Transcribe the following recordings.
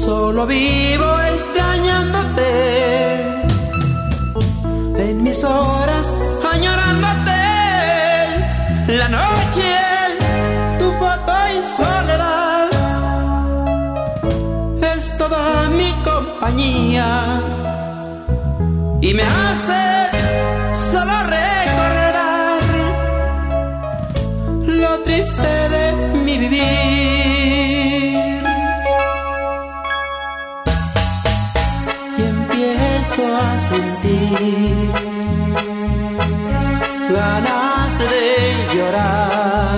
Solo vivo extrañándote, en mis horas añorándote. La noche, tu foto y soledad es toda mi compañía y me hace solo recordar lo triste de mi vivir. Y empiezo a sentir ganas de llorar,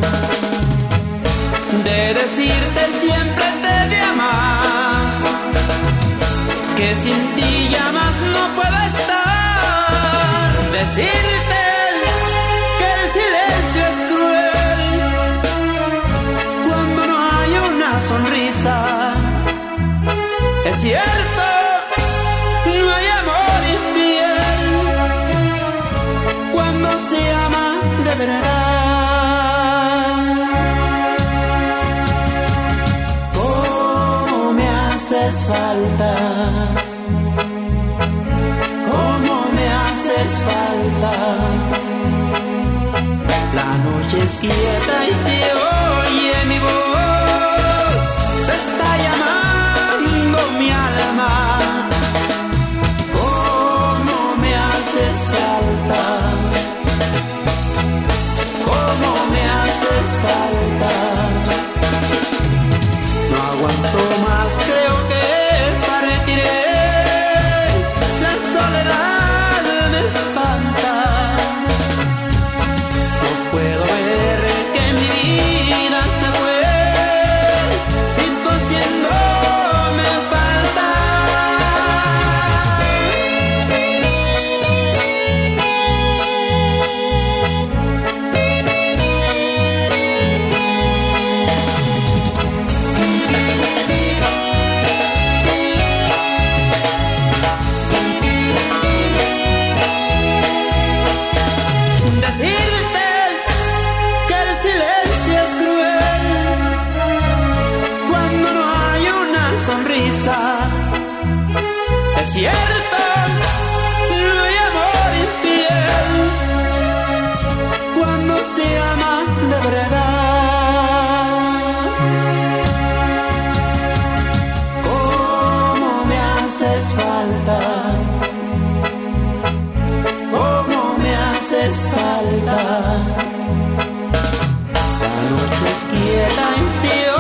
de decirte siempre te de amar, que sin ti ya más no puedo estar. Decirte que el silencio es cruel cuando no hay una sonrisa. Es cierto, no hay amor infiel cuando se ama de verdad. ¿Cómo me haces falta? ¿Cómo me haces falta? La noche es quieta y se oye mi voz, te está llamando mi alma. ¿Cómo me haces falta? ¿Cómo me haces falta? No aguanto más, creo que partiré. La soledad me espanta. No puedo ver que mi vida se fue y tú haciéndome falta. Decirte que el silencio es cruel cuando no hay una sonrisa. Es cierto, no hay amor infiel cuando se ama de verdad. ¿Cómo me haces falta? ¿Cómo me haces falta? La noche es quieta en sí.